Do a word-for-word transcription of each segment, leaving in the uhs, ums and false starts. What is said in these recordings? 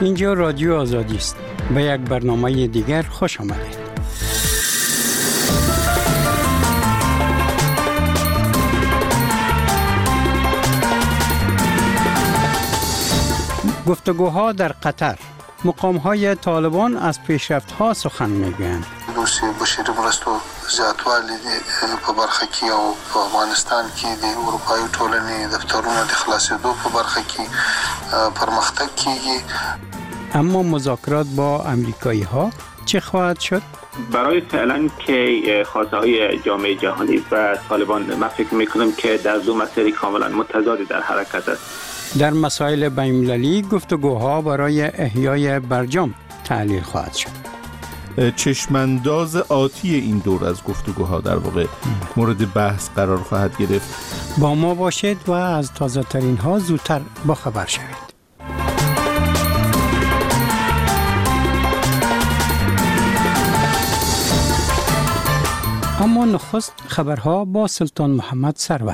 اینجا رادیو آزادی است. به یک برنامه دیگر خوش آمدید. گفتگوها در قطر. مقام‌های طالبان از پیشرفت‌ها سخن می‌گویند. دوستی بشری مرستو زیاتوالی په برخه کې او په افغانستان کې د اروپایي ټولنې دفترونه د خلاصېدو په برخه کې پرمختګ کیږي. اما مذاکرات با آمریکایی‌ها چه خواهد شد؟ برای فعلا که خواسته‌های جامعه جهانی و طالبان من فکر می‌کنم که در دو مسیر کاملا متضاد در حرکت است. در مسائل بین‌المللی گفتگوها برای احیای برجام تعلیل خواهد شد. چشمانداز آتی این دور از گفتگوها در واقع مورد بحث قرار خواهد گرفت. با ما باشید و از تازه ترین ها زودتر باخبر شوید. اما نخست خبرها با سلطان محمد سرور.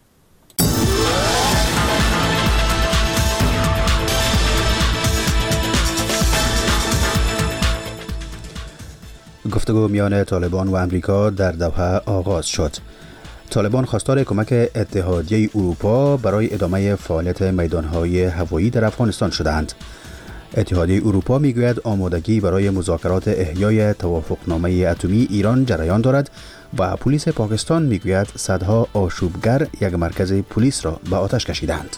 گفتگو میان طالبان و امریکا در دوحه آغاز شد. طالبان خواستار کمک اتحادیه اروپا برای ادامه فعالیت میدانهای هوایی در افغانستان شدند. اتحادیه اروپا میگوید آمادگی برای مذاکرات احیای توافقنامه اتمی ایران جریان دارد و پلیس پاکستان میگوید صدها آشوبگر یک مرکز پلیس را به آتش کشیدند.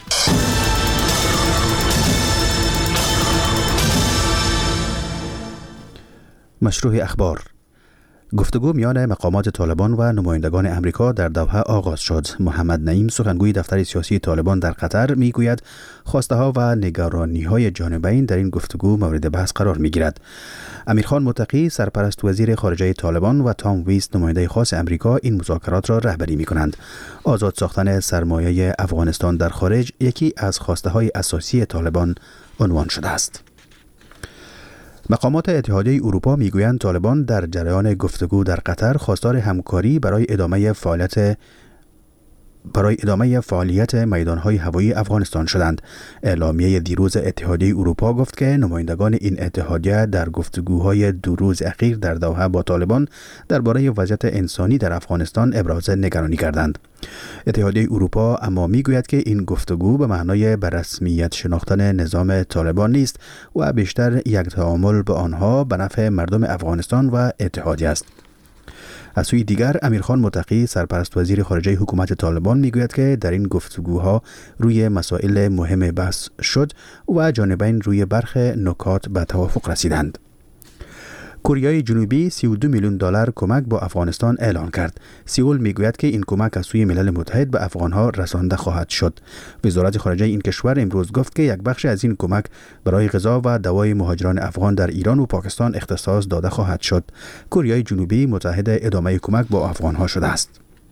مشروع اخبار. گفتگو میان مقامات طالبان و نمایندگان امریکا در دوحه آغاز شد. محمد نعیم سخنگوی دفتر سیاسی طالبان در قطر میگوید خواسته ها و نگرانی های جانبین در این گفتگو مورد بحث قرار میگیرد. امیرخان متقی سرپرست وزیر خارجه طالبان و تام ویست نماینده خاص امریکا این مذاکرات را رهبری میکنند. آزاد ساختن سرمایه افغانستان در خارج یکی از خواسته های اساسی طالبان عنوان شده است. مقامات اتحادیه اروپا میگویند طالبان در جریان گفتگو در قطر خواستار همکاری برای ادامه فعالیت برای ادامه فعالیت میدانهای هوایی افغانستان شدند. اعلامیه دیروز اتحادیه اروپا گفت که نمایندگان این اتحادیه در گفتگوهای دو روز اخیر در دوحه با طالبان درباره وضعیت انسانی در افغانستان ابراز نگرانی کردند. اتحادیه اروپا اما میگوید که این گفتگو به معنای به رسمیت شناختن نظام طالبان نیست و بیشتر یک تعامل با آنها به نفع مردم افغانستان و اتحادیه است. از سوی دیگر امیرخان متقی سرپرست وزیر خارجه حکومت طالبان میگوید که در این گفتگوها روی مسائل مهم بحث شد و جانبین روی برخی نکات به توافق رسیدند. کره جنوبی سی و دو میلیون دلار کمک با افغانستان اعلان کرد. سئول میگوید که این کمک از سوی ملل متحد به افغانها رسانده خواهد شد. وزارت خارجه این کشور امروز گفت که یک بخش از این کمک برای غذا و دوای مهاجران افغان در ایران و پاکستان اختصاص داده خواهد شد. کره جنوبی متحد ادامه کمک با افغانها شده است.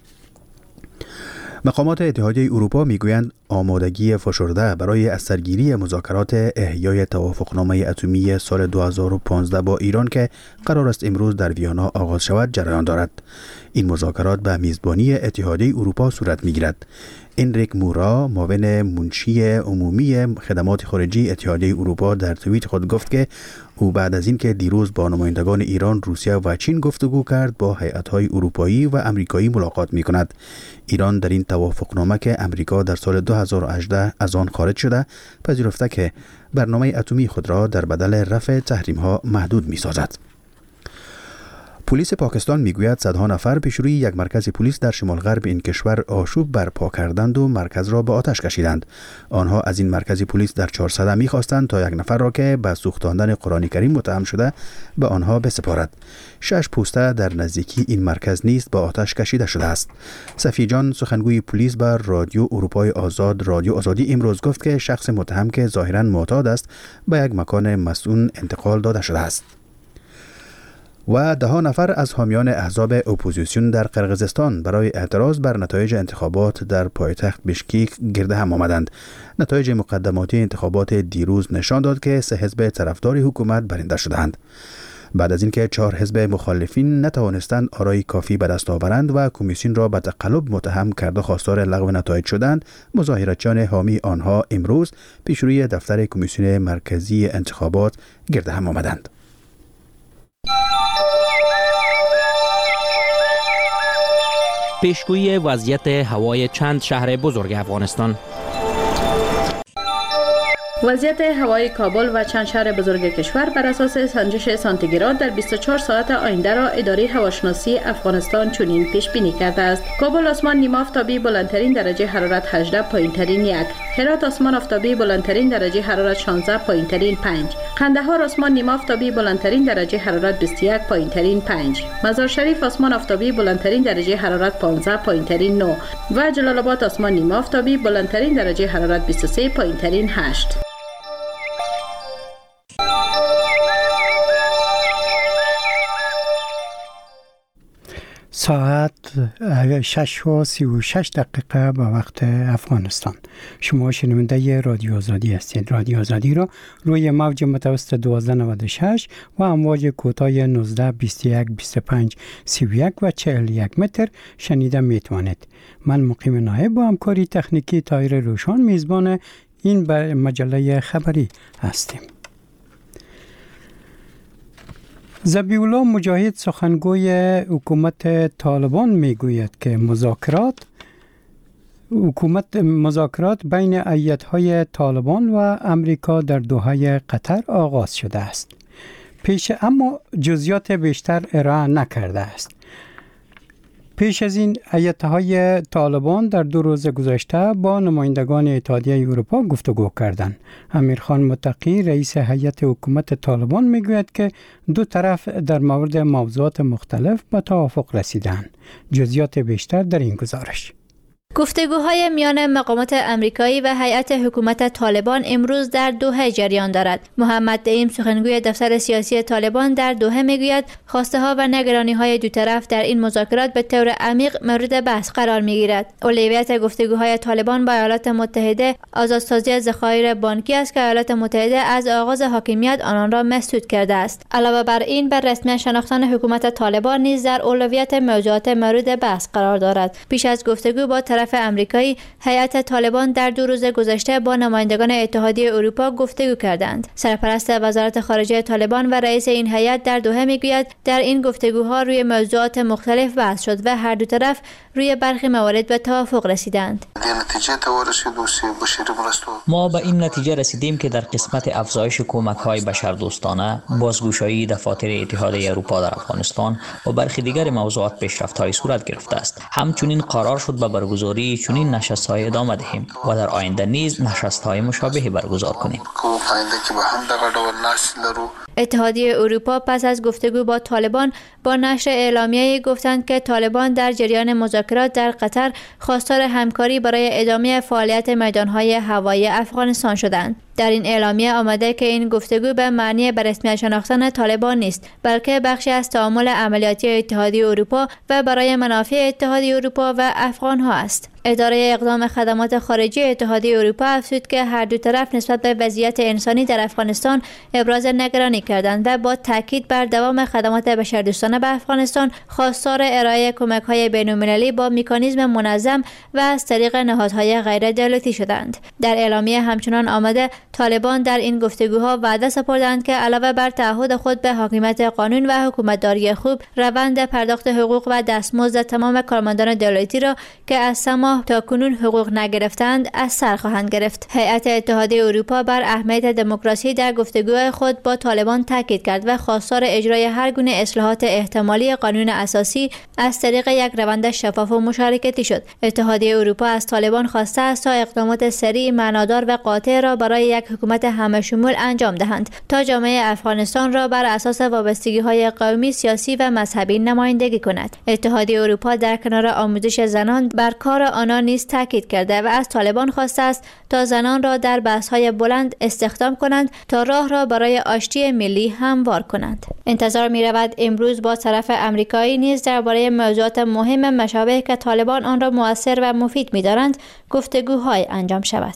مقامات اتحادیه اروپا میگویند آمادگی فشرده برای از سرگیری مذاکرات احیای توافقنامه اتمی سال دو هزار و پانزده با ایران که قرار است امروز در ویانا آغاز شود جریان دارد. این مذاکرات به میزبانی اتحادیه اروپا صورت میگیرد. انریک مورا معاون منشی عمومی خدمات خارجی اتحادیه اروپا در توییت خود گفت که او بعد از اینکه دیروز با نمایندگان ایران، روسیه و چین گفتگو کرد با هیئت‌های اروپایی و آمریکایی ملاقات می‌کند. ایران در این توافقنامه که امریکا در سال دو هزار و هجده از آن خارج شده پذیرفته که برنامه اتمی خود را در بدل رفع تحریم‌ها محدود می‌سازد. پلیس پاکستان میگوید صدها نفر پیش روی یک مرکز پلیس در شمال غرب این کشور آشوب برپا کردند و مرکز را به آتش کشیدند. آنها از این مرکز پلیس در چهارصده میخواستند تا یک نفر را که به سوختاندن قرآن کریم متهم شده به آنها بسپارد. شش پوسته در نزدیکی این مرکز نیست به آتش کشیده شده است. صفی جان سخنگوی پلیس بر رادیو اروپای آزاد رادیو آزادی امروز گفت که شخص متهم که ظاهراً معتاد است به یک مکان مسئول انتقال داده شده است. و ده ها نفر از حامیان احزاب اپوزیسیون در قرقیزستان برای اعتراض بر نتایج انتخابات در پایتخت بشکیک گرد هم آمدند. نتایج مقدماتی انتخابات دیروز نشان داد که سه حزب طرفدار حکومت برنده شدند. بعد از اینکه چهار حزب مخالفین نتوانستند آرای کافی به دست آورند و کمیسیون را به تقلب متهم کرده خواستار لغو نتایج شدند، مظاهراتچیان حامی آنها امروز پیش روی دفتر کمیسیون مرکزی انتخابات گرد هم آمدند. پیشگویی وضعیت هوای چند شهر بزرگ افغانستان. وضعیت هوای کابل و چند شهر بزرگ کشور بر اساس سنجش سانتیگراد در بیست و چهار ساعت آینده را اداره هواشناسی افغانستان چنین پیش بینی کرده است: کابل آسمان نیمه آفتابی بلندترین درجه حرارت هجده، پایینترین یک. هرات آسمان آفتابی بلندترین درجه حرارت شانزده، پایینترین پنج. قندهار آسمان نیمه آفتابی بلندترین درجه حرارت بیست و یک، پایینترین پنج. مزار شریف آسمان آفتابی بلندترین درجه حرارت پانزده، پایینترین نه و جلال آباد آسمان نیمه آفتابی بلندترین درجه حرارت بیست و سه، پایینترین هشت. ساعت شش و سی و شش دقیقه به وقت افغانستان. شما شنونده رادیو آزادی هستید. رادیو آزادی را روی موج متوسط دوازده نود و شش و امواج کوتاه نوزده، بیست و یک، بیست و پنج، سی و یک و چهل و یک متر شنیده می توانید. من مقیم نایب با همکاری تکنیکی طاهر روشان میزبان این مجله خبری هستیم. ذبیح‌الله مجاهد سخنگوی حکومت طالبان میگوید که مذاکرات حکومت مذاکرات بین ایت‌های طالبان و امریکا در دوحه قطر آغاز شده است. پیش اما جزئیات بیشتر ارائه نکرده است. پیش از این ایت‌های طالبان در دو روز گذشته با نمایندگان اتحادیه اروپا گفتگو کردند. امیرخان متقی رئیس هیئت حکومت طالبان میگوید که دو طرف در مورد موضوعات مختلف به توافق رسیدند. جزئیات بیشتر در این گزارش. گفتگوهای میان مقامات آمریکایی و هیئت حکومت طالبان امروز در دوحه جریان دارد. محمد نعیم سخنگوی دفتر سیاسی طالبان در دوحه میگوید خواسته ها و نگرانی های دو طرف در این مذاکرات به طور عمیق مورد بحث قرار میگیرد. اولویت گفتگوهای طالبان با ایالات متحده آزادسازی ذخایر بانکی است که ایالات متحده از آغاز حاکمیت آنان را مسدود کرده است. علاوه بر این بر رسمی شناختن حکومت طالبان نیز در اولویت موضوعات مورد بحث قرار دارد. پیش از گفتگو با طرف آمریکایی، هیئت طالبان در دو روز گذشته با نمایندگان اتحادیه اروپا گفتگو کردند. سرپرست وزارت خارجه طالبان و رئیس این هیئت در دوحه میگوید در این گفتگوها روی موضوعات مختلف بحث شد و هر دو طرف روی برخی موارد به توافق رسیدند. ما به این نتیجه رسیدیم که در قسمت افزایش کمک‌های بشردوستانه، بازگشایی دفاتر اتحادیه اروپا در افغانستان و برخی دیگر موضوعات پیشرفت‌های صورت گرفته است. همچنین قرار شد به برگزاری چنین نشست‌های ادامه دهیم و در آینده نیز نشست‌های مشابهی برگزار کنیم. اتحادیه اروپا پس از گفتگو با طالبان با نشر اعلامیه‌ای گفتند که طالبان در جریان مذاکرات در قطر خواستار همکاری برای ادامه فعالیت میدان‌های هوایی افغانستان شدند. در این اعلامیه آمده که این گفتگو به معنی به رسمیت شناختن طالبان نیست، بلکه بخشی از تعامل عملیاتی اتحادیه اروپا و برای منافع اتحادیه اروپا و افغان‌ها است. اداره اقدام خدمات خارجی اتحادیه اروپا افزود که هر دو طرف نسبت به وضعیت انسانی در افغانستان ابراز نگرانی کردند و با تاکید بر دوام خدمات بشردوستانه به افغانستان خواستار ارائه کمک‌های بین‌المللی با مکانیزم منظم و از طریق نهادهای غیر دولتی شدند. در اعلامیه همچنان آمده طالبان در این گفتگوها وعده سپردند که علاوه بر تعهد خود به حاکمیت قانون و حکومتداری خوب، روند پرداخت حقوق و دستمزد تمام کارمندان دولتی را که از سه ماه تا کنون حقوق نگرفتند از سر خواهند گرفت. هیئت اتحادیه اروپا بر اهمیت دموکراسی در گفتگوهای خود با طالبان تاکید کرد و خواستار اجرای هر گونه اصلاحات احتمالی قانون اساسی از طریق یک روند شفاف و مشارکتی شد. اتحادیه اروپا از طالبان خواسته است تا اقدامات سریع، معنادار و قاطع را برای یک حکومت همه شمول انجام دهند تا جامعه افغانستان را بر اساس وابستگی‌های قومی، سیاسی و مذهبی نمایندگی کند. اتحادیه اروپا در کنار آموزش زنان بر کار آنان نیز تاکید کرده و از طالبان خواسته است تا زنان را در بحث‌های بلند استخدام کنند تا راه را برای آشتی ملی هموار کنند. انتظار می‌رود امروز با طرف آمریکایی نیز درباره موضوعات مهم مشابه که طالبان آن را مؤثر و مفید می‌دارند گفتگوهای انجام شود.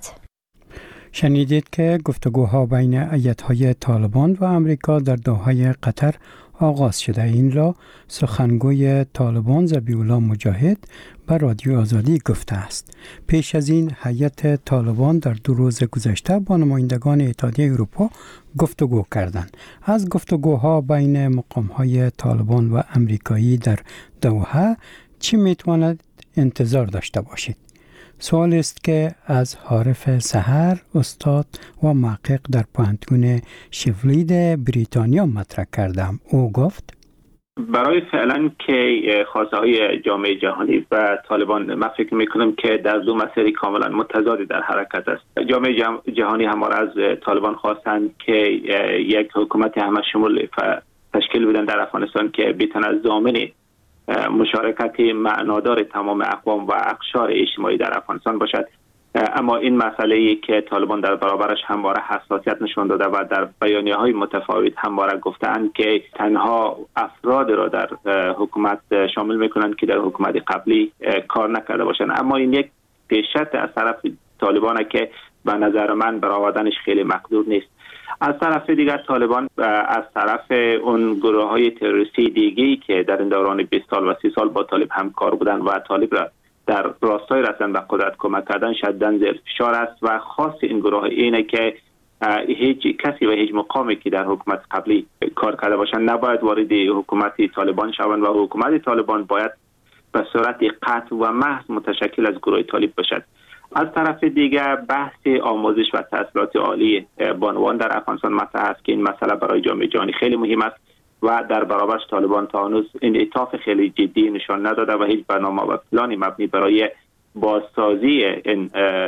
شنیدید که گفتگوها بین ایت‌های طالبان و امریکا در دوحه قطر آغاز شده. این را سخنگوی طالبان ذبیح الله مجاهد به رادیو آزادی گفته است. پیش از این هیئت طالبان در دو روز گذشته با نمایندگان اتحادیه اروپا گفتگو کردند. از گفتگوها بین مقام‌های طالبان و امریکایی در دوحه چی میتواند انتظار داشته باشید؟ سوال است که از عارف سحر، استاد و محقق در پوهنتون شفلید بریتانیا مطرح کردم. او گفت برای فعلا که خواسته های جامعه جهانی و طالبان من فکر میکنم که در دو مسیر کاملا متضادی در حرکت است. جامعه جهانی همواره از طالبان خواستند که یک حکومت همه شمول تشکیل بدن در افغانستان که بتواند ضامن مشارکت معنادار تمام اقوام و اقشار اجتماعی در افغانستان باشد. اما این مسئله ای که طالبان در برابرش همواره حساسیت نشان داده و در بیانیه‌های متفاوت همواره گفتند که تنها افراد را در حکومت شامل میکنند که در حکومت قبلی کار نکرده باشند. اما این یک پیشرفت از طرف طالبان که به نظر من برآوردنش خیلی مقدور نیست. از طرف دیگر طالبان از طرف اون گروه های تروریستی دیگه‌ای که در این دوران بیست سال و سی سال با طالب همکار بودند و طالب را در راستای رسیدن به قدرت کمک کردن شدیداً زیر فشار است و خاص این گروه اینه که هیچ کسی و هیچ مقامی که در حکومت قبلی کار کرده باشند نباید وارد حکومت طالبان شوند و حکومت طالبان باید به صورت قطع و محض متشکل از گروه طالب باشد. از طرف دیگر بحث آموزش و تحصیلات عالی بانوان در افغانستان مطرح است که این مسئله برای جامعه جهانی خیلی مهم است و در برابرش طالبان تا هنوز انعطاف خیلی جدی نشان نداده و هیچ برنامه و پلانی مبنی برای بازسازی این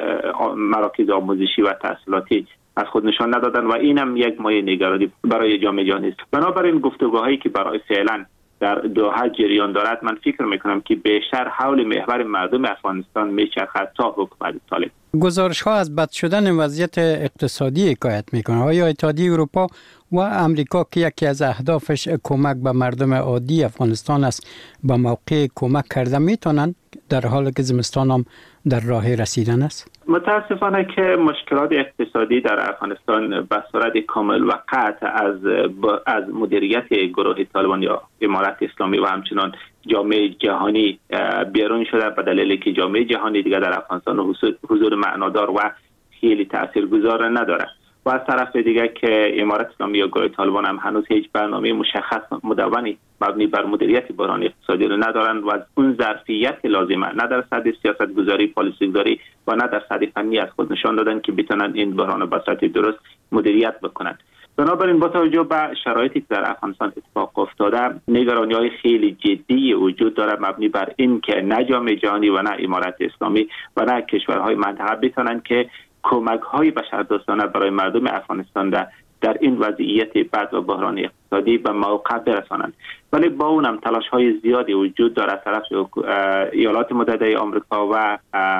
مراکز آموزشی و تحصیلاتی از خود نشان ندادن و این هم یک مایه نگرانی برای جامعه جهانی است. بنابراین گفتگوهایی که برای فعلا در دوحه جریان دارد من فکر میکنم که بیشتر حول محور مردم افغانستان میچرخد تا حکومت طالب. گزارش ها از بد شدن وضعیت اقتصادی حکایت میکنه. آیا اتحادیه اروپا و امریکا که یکی از اهدافش کمک به مردم عادی افغانستان است به موقع کمک کرده میتونن در حالی که زمستان هم در راه رسیدن است؟ متاسفانه که مشکلات اقتصادی در افغانستان به صورت کامل و قطع از از مدیریت گروه طالبان یا امارت اسلامی و همچنان جامعه جهانی بیرون شده به دلیلی که جامعه جهانی دیگر در افغانستان حضور معنادار و خیلی تاثیرگذار نداره و از طرف دیگر که امارت اسلامی یا گروه طالبان هم هنوز هیچ برنامه مشخص مدونی مبنی بر مدیریت بحران اقتصادی رو ندارند و اون ظرفیت لازمه نه در سطح سیاست گذاری، پالیسی گذاری و نه در سطح فنی از خود نشان دادن که بتونن این بحران به صورت درست مدیریت بکنند. بنابراین با توجه به شرایطی که در افغانستان اتفاق افتاده نگرانی‌های خیلی جدی وجود داره مبنی بر این که نه جامعه جهانی و نه امارت اسلامی و نه کشورهای منطقه بتونن که کمک‌های بشردوستانه برای مردم افغانستان در در این وضعیت بد و بحران اقتصادی به موقع برسانند. ولی با اونم تلاش‌های زیادی وجود دارد از طرف ایالات متحده آمریکا و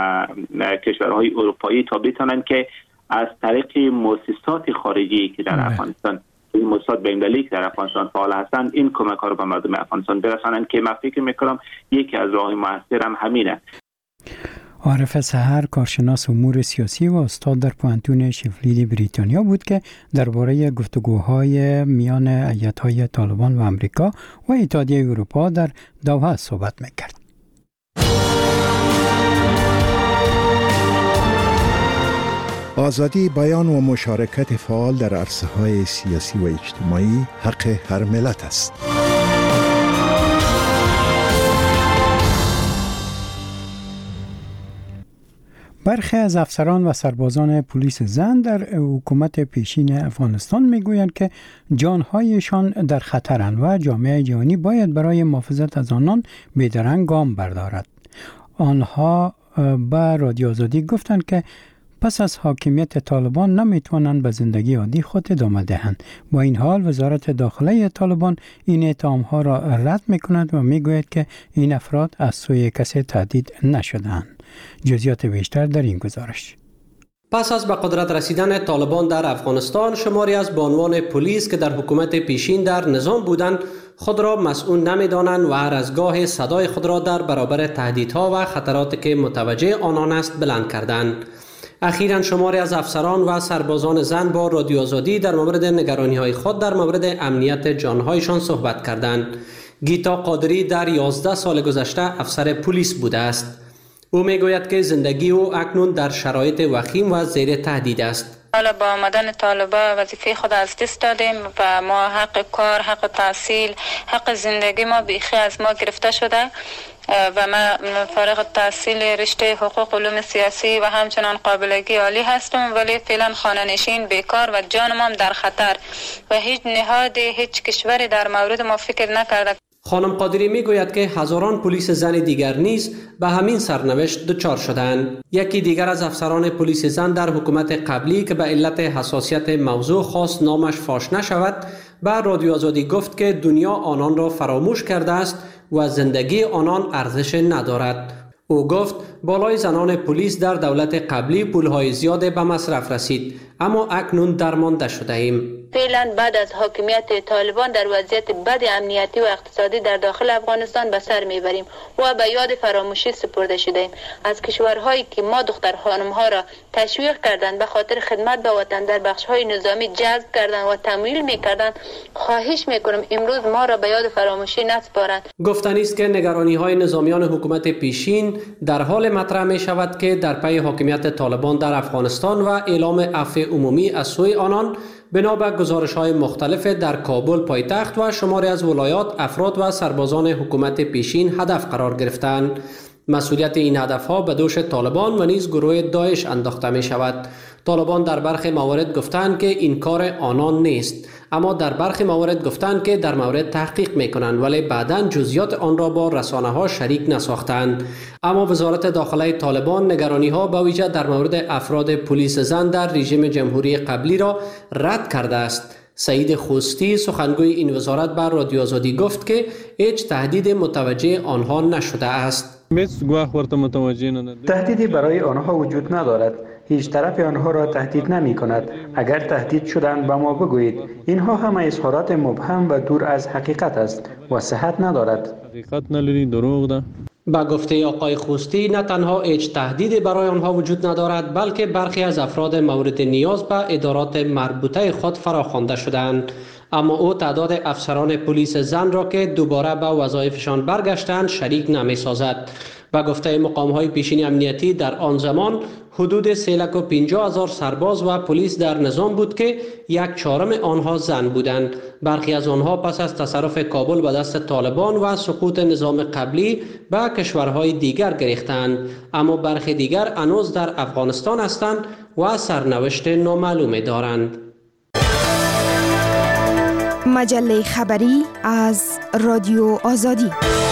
کشورهای اروپایی تا بتونن که از طریق مؤسسات خارجی که در افغانستان این مؤسسات بین‌المللی که در افغانستان فعال هستند این کمک‌ها رو به مردم افغانستان برسانند که من فکر می‌کنم یکی از راه‌های موثر هم همینه. عارف سحر کارشناس امور سیاسی و استاد در پوهنتون شفلید بریتانیا بود که درباره گفتگوهای میان هیئت‌های طالبان و امریکا و اتحادیه اروپا در دوحه صحبت می‌کرد. آزادی بیان و مشارکت فعال در عرصه‌های سیاسی و اجتماعی حق هر ملت است. برخی از افسران و سربازان پلیس زن در حکومت پیشین افغانستان میگویند که جانهایشان در خطرند و جامعه جهانی باید برای محافظت از آنان بیدرنگ گام بردارد. آنها به رادیو آزادی گفتند که پس از حاکمیت طالبان نمیتوانند به زندگی عادی خود ادامه دهند. با این حال وزارت داخله طالبان این اتهام‌ها را رد میکند و میگوید که این افراد از سوی کسی تهدید نشده‌اند. جزئیات بیشتر در این گزارش. پس از به قدرت رسیدن طالبان در افغانستان شماری از بانوان پلیس که در حکومت پیشین در نظام بودند خود را مسئول نمی‌دانند و هر از گاه صدای خود را در برابر تهدیدها و خطراتی که متوجه آنان است بلند کردند. اخیراً شماری از افسران و سربازان زن با رادیو آزادی در مورد نگرانی‌های خود در مورد امنیت جان‌هایشان صحبت کردند. گیتا قادری در یازده سال گذشته افسر پلیس بوده است. او میگوید که زندگی او اکنون در شرایط وخیم و زیر تهدید است. حالا با آمدن طالبا وظیفه خود از دست دادیم و ما حق کار، حق تحصیل، حق زندگی ما بیخی از ما گرفته شده و ما فارغ التحصیل رشته حقوق علوم سیاسی و همچنان قابلگی عالی هستم، ولی فعلا خانه نشین، بیکار و جانم هم در خطر و هیچ نهاد هیچ کشوری در مورد ما فکر نکرده. خانم قادری می گوید که هزاران پلیس زن دیگر نیز به همین سرنوشت دچار شدند. یکی دیگر از افسران پلیس زن در حکومت قبلی که به علت حساسیت موضوع خواست نامش فاش نشود، به رادیو آزادی گفت که دنیا آنان را فراموش کرده است و زندگی آنان ارزش ندارد. او گفت بالای زنان پلیس در دولت قبلی پولهای زیاد به مصرف رسید، اما اکنون درمانده شده ایم. فعلا بعد از حاکمیت طالبان در وضعیت بد امنیتی و اقتصادی در داخل افغانستان به سر میبریم و به یاد فراموشی سپرده شدیم. از کشورهایی که ما دختر خانم ها را تشویق کردند به خاطر خدمت به وطن در بخش های نظامی جذب کردند و تمویل میکردند، خواهش میکنم امروز ما را به یاد فراموشی نسپارند. گفتنی است که نگرانی های نظامیان حکومت پیشین در حال مطرح می شود که در پی حاکمیت طالبان در افغانستان و اعلام عفو عمومی از سوی آنان بنا به گزارش‌های مختلف در کابل پایتخت و شماری از ولایات افراد و سربازان حکومت پیشین هدف قرار گرفتند. مسئولیت این هدفها به دوش طالبان و نیز گروه داعش انداخته می شود. طالبان در برخی موارد گفتند که این کار آنان نیست، اما در برخی موارد گفتند که در مورد تحقیق می کنند، ولی بعداً جزئیات آن را با رسانه ها شریک نساختند. اما وزارت داخله طالبان نگرانی ها به ویژه در مورد افراد پلیس زن در رژیم جمهوری قبلی را رد کرده است. سعید خوستی سخنگوی این وزارت بر رادیو آزادی گفت که هیچ تهدید متوجه آنها نشده است. تهدیدی برای آنها وجود ندارد. هیچ طرف آنها را تهدید نمی کند. اگر تهدید شدند به ما بگویید. اینها همه اظهارات مبهم و دور از حقیقت است و صحت ندارد. حقیقت نداری، دروغ ده. با گفته آقای خوستی نه تنها هیچ تهدیدی برای آنها وجود ندارد، بلکه برخی از افراد مورد نیاز به ادارات مربوطه خود فراخوانده شدند. اما او تعداد افسران پلیس زن را که دوباره به وظایفشان برگشتند شریک نمی سازد. با گفته مقام‌های پیشین امنیتی در آن زمان حدود سه لک و پنجاه هزار سرباز و پلیس در نظام بود که یک چهارم آنها زن بودند. برخی از آنها پس از تصرف کابل به دست طالبان و سقوط نظام قبلی به کشورهای دیگر گریختند، اما برخی دیگر هنوز در افغانستان هستند و سرنوشت نامعلومی دارند. مجله خبری از رادیو آزادی.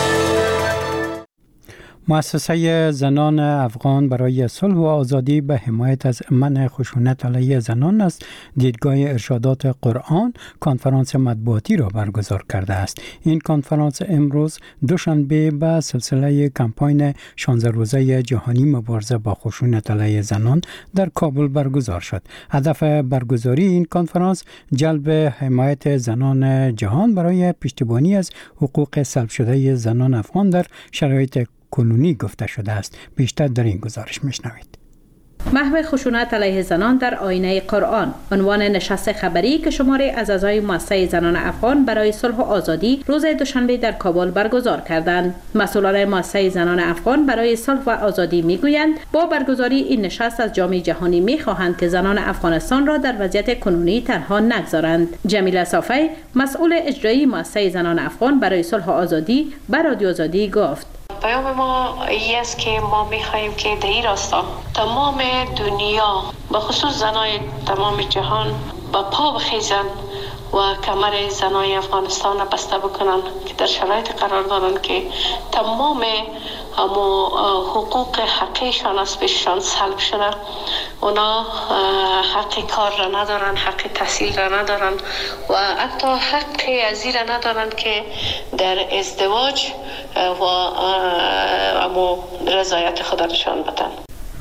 مؤسسه زنان افغان برای صلح و آزادی به حمایت از منع خشونت علیه زنان از دیدگاه ارشادات قرآن کنفرانس مطبوعاتی را برگزار کرده است. این کنفرانس امروز دوشنبه به سلسله کمپاین شانزده روزه جهانی مبارزه با خشونت علیه زنان در کابل برگزار شد. هدف برگزاری این کنفرانس جلب حمایت زنان جهان برای پشتیبانی از حقوق سلب شده زنان افغان در شرایط کنونی گفته شده است. بیشتر در این گزارش میشنوید. محو خشونت علیه زنان در آینه قرآن، عنوان نشست خبری که شماری از اعضای مؤسسه زنان افغان برای صلح و آزادی روز دوشنبه در کابل برگزار کردند. مسئولان مؤسسه زنان افغان برای صلح و آزادی میگویند با برگزاری این نشست از جامعه جهانی میخواهند که زنان افغانستان را در وضعیت کنونی تنها نگذارند. جمیله صافی، مسئول اجرایی مؤسسه زنان افغان برای صلح و آزادی، به رادیو آزادی گفت: پیام ما این است که ما می‌خواهیم که در این راستا تمام دنیا به خصوص زنای تمام جهان با پا بخیزند و کمر زنای افغانستان را بسته بکنند که در شرایط قرار دارند که تمام همو حقوق حقیقشان از پیششان سلب شده. اونا حق کار را ندارند، حق تحصیل را ندارند و حتی حق ازی را ندارند که در ازدواج و همو رضایت خود نشان بدن.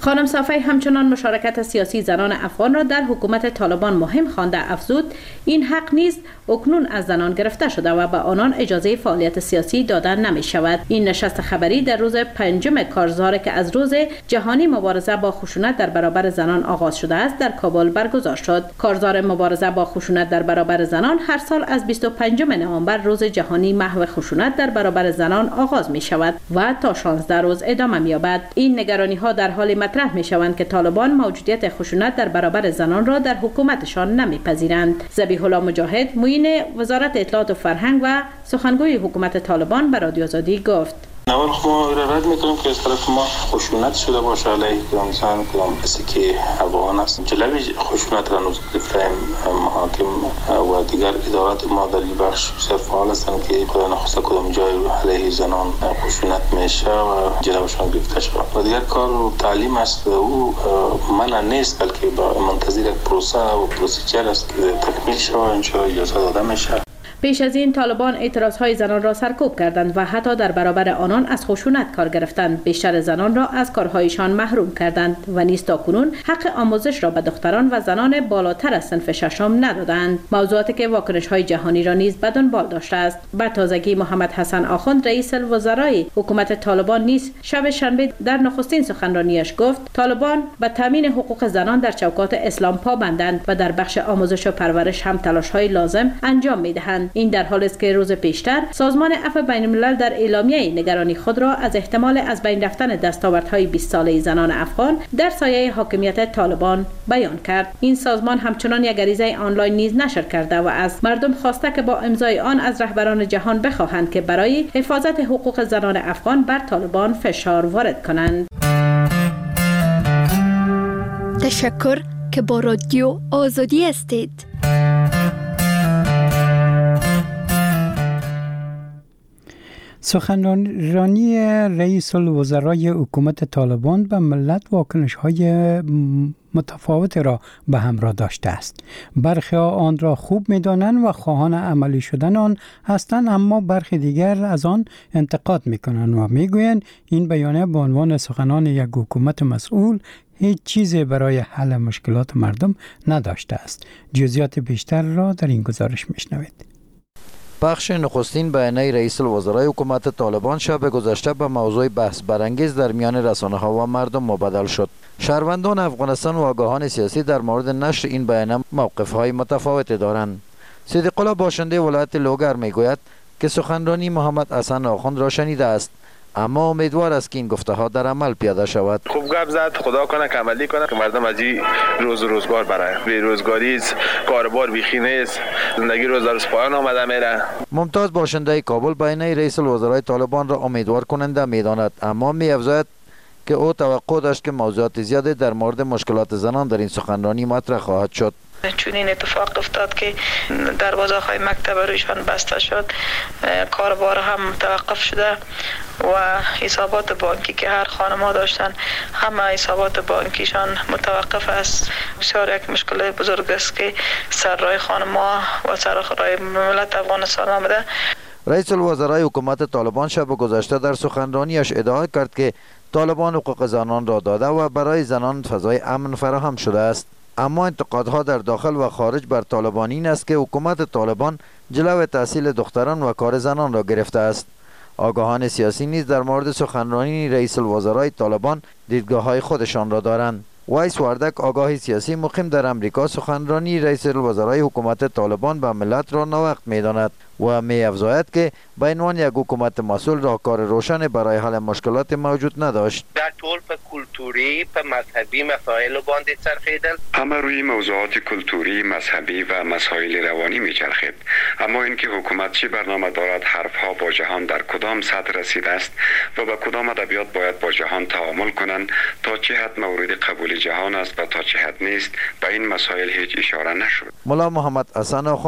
خانم صافی همچنان مشارکت سیاسی زنان افغان را در حکومت طالبان مهم خوانده افزود این حق نیست اکنون از زنان گرفته شده و به آنان اجازه فعالیت سیاسی دادن نمی شود. این نشست خبری در روز پنجم کارزار که از روز جهانی مبارزه با خشونت در برابر زنان آغاز شده است در کابل برگزار شد. کارزار مبارزه با خشونت در برابر زنان هر سال از بیست و پنجم نوامبر روز جهانی محو خشونت در برابر زنان آغاز می شود و تا شانزده روز ادامه می یابد. این نگرانی ها در حال مطرح می شوند که طالبان موجودیت خشونت در برابر زنان را در حکومتشان نمیپذیرند. ذبیح الله مجاهد معین وزارت اطلاعات و فرهنگ و سخنگوی حکومت طالبان به رادیو آزادی گفت: اول خب ما رد میکنیم که از طرف ما خشونت شده باشه علیه کدام زن کدام کسی که افغان است. جلوی خشونت را نگرفتیم. محاکم و دیگر ادارات ما در این بخش بسیار فعال هستند که خدا نخواسته کدام جای علیه زنان خشونت میشه و جلوشان گرفته شده. و دیگر کار تعلیم است. او منع نیست بلکه با منتظر یک پروسه و پروسیجر است که تکمیل شود ان شاء الله اجازه داده میشه. پیش از این طالبان اعتراضهای زنان را سرکوب کردند و حتی در برابر آنان از خشونت کار گرفتند. بیشتر زنان را از کارهایشان محروم کردند و نیز تاکنون حق آموزش را به دختران و زنان بالاتر از صنف ششم ندادند. موضوعاتی که واکنش‌های جهانی را نیز به دنبال داشته است. به تازگی محمد حسن آخوند رئیس الوزرای حکومت طالبان نیز شب شنبه در نخستین سخنرانیش گفت طالبان به تامین حقوق زنان در چوکات اسلام پابندند و در بخش آموزش و پرورش هم تلاش‌های لازم انجام می‌دهند. این در حالی است که روز پیشتر سازمان عفو بین الملل در اعلامیه نگرانی خود را از احتمال از بین رفتن دستاوردهای بیست ساله زنان افغان در سایه حاکمیت طالبان بیان کرد. این سازمان همچنان یک عریضه آنلاین نیز نشر کرده و از مردم خواسته که با امضای آن از رهبران جهان بخواهند که برای حفاظت حقوق زنان افغان بر طالبان فشار وارد کنند. تشکر که با رادیو آزادی هستید. سخنرانی رئیس الوزرای حکومت طالبان به ملت واکنش‌های متفاوت را به همراه داشته است. برخی آن را خوب می‌دانند و خواهان عملی شدن آن هستند، اما برخی دیگر از آن انتقاد می‌کنند و می‌گویند این بیانیه به عنوان سخنان یک حکومت مسئول هیچ چیزی برای حل مشکلات مردم نداشته است. جزئیات بیشتر را در این گزارش می‌شنوید. بخش نخستین بیانیه رئیس الوزرای حکومت طالبان شب گذشته به موضوع بحث برانگیز در میان رسانه‌ها و مردم مبادل شد. شهروندان افغانستان و آگاهان سیاسی در مورد نشر این بیانیه موقف‌های متفاوتی دارند. صدیق الله باشنده ولایت لوگر میگوید که سخنرانی محمد حسن آخوند را شنیده است، اما امیدوار است که این گفته ها در عمل پیاده شود. خوب گپ زد، خدا کنه که عملی کنه که مردم از این روز روزگار برای بیروزگاری کاربار بیخی نیست، زندگی روز روز پایان آمده میره. ممتاز باشنده کابل بیانیه رئیس الوزرای طالبان را امیدوار کننده میداند، اما می‌افزاید که او توقع داشت که موضوعات زیادی در مورد مشکلات زنان در این سخنرانی مطرح خواهد شد. چون این اتفاق افتاد که دروازه‌های مکتب رویشان بسته شد، کاربار هم توقف شده و حسابات بانکی که هر خانم‌ها داشتن همه حسابات بانکیشان متوقف است. بسیار یک مشکل بزرگ است که سر راه خانم‌ها و سر راه ملت افغانستان آمده. رئیس الوزرای حکومت طالبان شب گذشته در سخنرانیش ادعا کرد که طالبان حقوق زنان را داده و برای زنان فضای امن فراهم شده است. اما انتقادها در داخل و خارج بر طالبان این است که حکومت طالبان جلو تحصیل دختران و کار زنان را گرفته است. آگاهان سیاسی نیز در مورد سخنرانی رئیس الوزرای طالبان دیدگاه‌های خودشان را دارند. وایس واردک، آگاه سیاسی مقیم در امریکا، سخنرانی رئیس الوزرای حکومت طالبان به ملت را ناوقت می‌داند و می‌افزاید که به عنوان یک حکومت مسئول راهکار روشن برای حل مشکلات موجود نداشت. در طول په کلتوری په مذهبی مسائل باندې چرخیدل، همه روی موضوعات کلتوری، مذهبی و مسائل روانی می‌چرخید. اما اینکه حکومت چه برنامه دارد، حرفها با جهان در کدام سطح رسیده است و با کدام ادبیات باید با جهان تعامل کنند، تا چه حد مورد قبول جهان است و تا چه حد نیست، به این مسائل هیچ اشاره نشد. ملا محمد حسن آخوند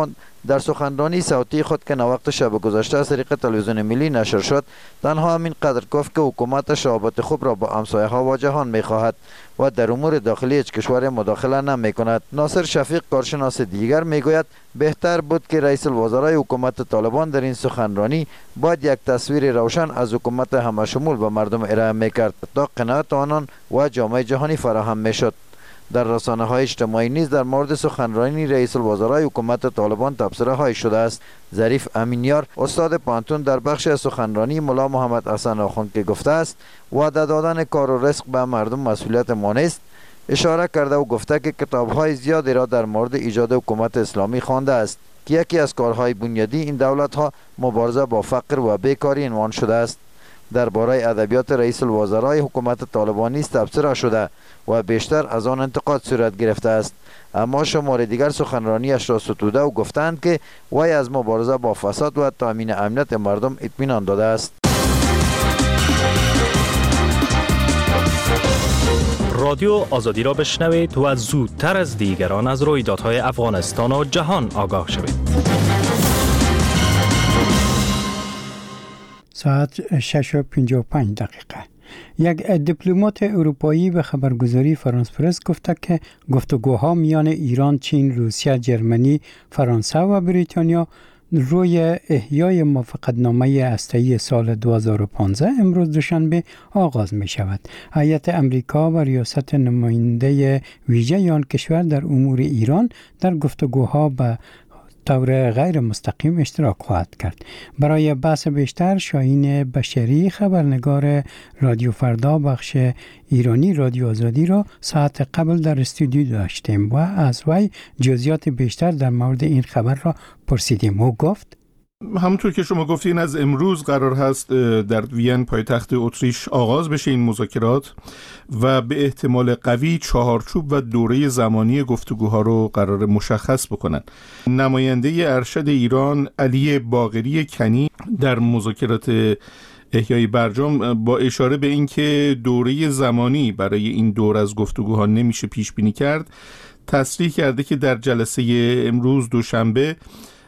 در سخنرانی صوتی خود که نوقت شب گذشته از طریق تلویزیون ملی نشر شد تنها همین قدر گفت که حکومتش رابطه خوب را با همسایه ها و جهان می خواهد و در امور داخلی هیچ کشور مداخله نمی کند. ناصر شفیق کارشناس دیگر می گوید بهتر بود که رئیس الوزرای حکومت طالبان در این سخنرانی باید یک تصویر روشن از حکومت همشمول به مردم ارائه می کرد تا قناعت آنان و جامعه جهانی فراهم می شد. در رسانه های اجتماعی نیز در مورد سخنرانی رئیس الوزرای حکومت طالبان تبصره های شده است. ظریف امینیار استاد پانتون در بخش سخنرانی ملا محمد حسن آخوند که گفته است وعده دادن کار و رزق به مردم مسئولیت ما نیست اشاره کرده و گفته که کتاب های زیادی را در مورد ایجاد حکومت اسلامی خوانده است که یکی از کارهای بنیادی این دولت ها مبارزه با فقر و بیکاری عنوان شده است. درباره ادبیات رئیس الوزرای حکومت طالبان نیز تبصره شده و بیشتر از آن انتقاد صورت گرفته است، اما شمار دیگر سخنرانیش را ستوده و گفتند که وی از مبارزه با فساد و تامین امنیت مردم اطمینان داده است. رادیو آزادی را بشنوید و زودتر از دیگران از رویدادهای افغانستان و جهان آگاه شوید. ساعت شش و پنجاه و پنج دقیقه. یک دیپلمات اروپایی به خبرگزاری فرانس پرس گفته که گفتگوها میان ایران، چین، روسیه، جرمنی، فرانسه و بریتانیا روی احیای موافقتنامه هسته‌ای سال دو هزار و پانزده امروز دوشنبه آغاز می شود. هیئت امریکا و ریاست نماینده ویژه آن کشور در امور ایران در گفتگوها به طور غیر مستقیم اشتراک خواهد کرد. برای بحث بیشتر شاهین بشری خبرنگار رادیو فردا بخش ایرانی رادیو آزادی را ساعت قبل در استودیو داشتیم و از وی جزئیات بیشتر در مورد این خبر را پرسیدیم. او گفت همونطور که شما گفتین از امروز قرار هست در وین پایتخت اتریش آغاز بشه این مذاکرات و به احتمال قوی چهارچوب و دوره زمانی گفتگوها رو قرار مشخص بکنن. نماینده ارشد ایران علی باقری کنی در مذاکرات احیای برجام با اشاره به اینکه دوره زمانی برای این دور از گفتگوها نمیشه پیش بینی کرد تصریح کرده که در جلسه امروز دوشنبه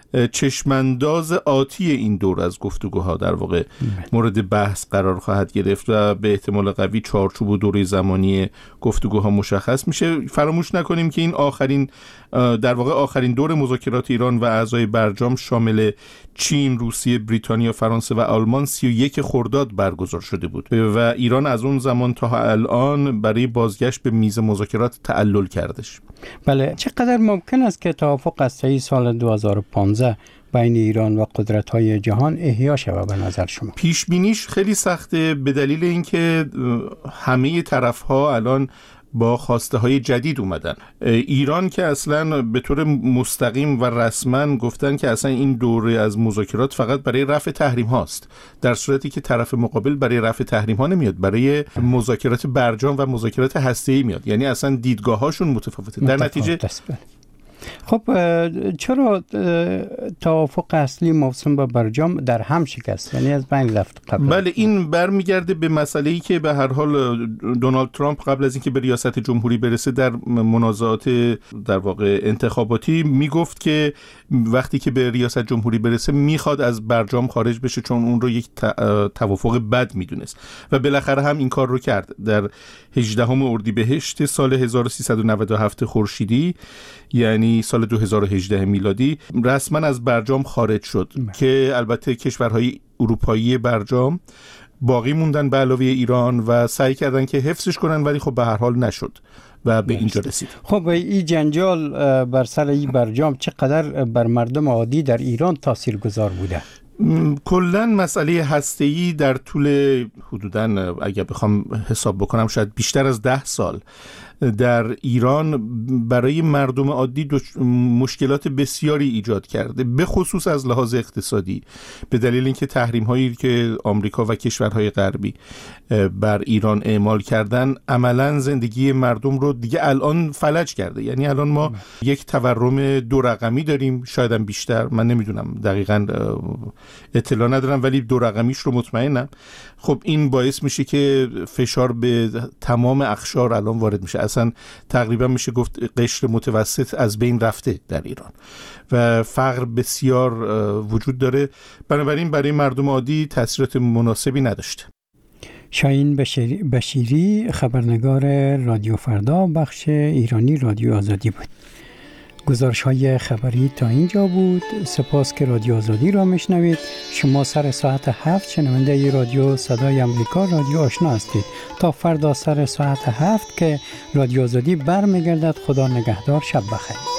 چشمانداز آتی این دور از گفتگوها در واقع مورد بحث قرار خواهد گرفت و به احتمال قوی چارچوب و دوره زمانی گفتگوها مشخص میشه. فراموش نکنیم که این آخرین در واقع آخرین دور مذاکرات ایران و اعضای برجام شامل چین، روسیه، بریتانیا، فرانسه و آلمان سی و یک خرداد برگزار شده بود و ایران از اون زمان تا الان برای بازگشت به میز مذاکرات تعلل کردش. بله، چقدر ممکن است که توافق هسته‌ای سال دو هزار و پانزده بین ایران و قدرت‌های جهان احیا شود به نظر شما؟ پیش بینیش خیلی سخته به دلیل اینکه همه طرف‌ها الان با خواسته های جدید اومدن. ایران که اصلا به طور مستقیم و رسما گفتن که اصلا این دوره از مذاکرات فقط برای رفع تحریم هاست، در صورتی که طرف مقابل برای رفع تحریم ها نمیاد، برای مذاکرات برجام و مذاکرات هسته‌ای میاد. یعنی اصلا دیدگاه هاشون متفاوته. در نتیجه خب چرا توافق اصلی موسوم به برجام در هم شکست، یعنی از بین رفت قبل؟ بله، این برمیگرده به مسئله‌ای که به هر حال دونالد ترامپ قبل از اینکه به ریاست جمهوری برسه در منازعات در واقع انتخاباتی میگفت که وقتی که به ریاست جمهوری برسه میخواد از برجام خارج بشه چون اون رو یک توافق بد میدونست و بالاخره هم این کار رو کرد. در هجدهم اردیبهشت سال هزار و سیصد و نود و هفت خورشیدی یعنی سال دو هزار و هجده میلادی رسما از برجام خارج شد م. که البته کشورهای اروپایی برجام باقی موندن به علاوه ایران و سعی کردن که حفظش کنن ولی خب به هر حال نشد و به اینجا رسید. خب این جنجال بر سر این برجام چقدر بر مردم عادی در ایران تاثیرگذار بوده؟ کلاً مسئله هسته‌ای در طول حدوداً اگر بخوام حساب بکنم شاید بیشتر از ده سال در ایران برای مردم عادی مشکلات بسیاری ایجاد کرده، به خصوص از لحاظ اقتصادی، به دلیل اینکه تحریم هایی که آمریکا و کشورهای غربی بر ایران اعمال کردن عملاً زندگی مردم رو دیگه الان فلج کرده. یعنی الان ما یک تورم دو رقمی داریم، شاید هم بیشتر، من نمیدونم دقیقاً اطلاع ندارم ولی دو رقمیش رو مطمئنم. خب این باعث میشه که فشار به تمام اقشار الان وارد میشه، اصلا تقریبا میشه گفت قشر متوسط از بین رفته در ایران و فقر بسیار وجود داره، بنابراین برای مردم عادی تاثیرات مناسبی نداشته. شاهین بشیری، خبرنگار رادیو فردا بخش ایرانی رادیو آزادی بود. گزارش های خبری تا اینجا بود. سپاس که رادیو آزادی را میشنوید. شما سر ساعت هفت شنونده ای رادیو صدای امریکا رادیو آشنا هستید. تا فردا سر ساعت هفت که رادیو آزادی برمیگردد. خدا نگهدار، شب بخیر.